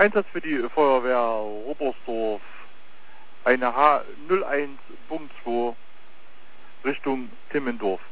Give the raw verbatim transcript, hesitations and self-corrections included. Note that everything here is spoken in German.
Einsatz für die Feuerwehr Robersdorf, eine H null eins Punkt zwei Richtung Timmendorf.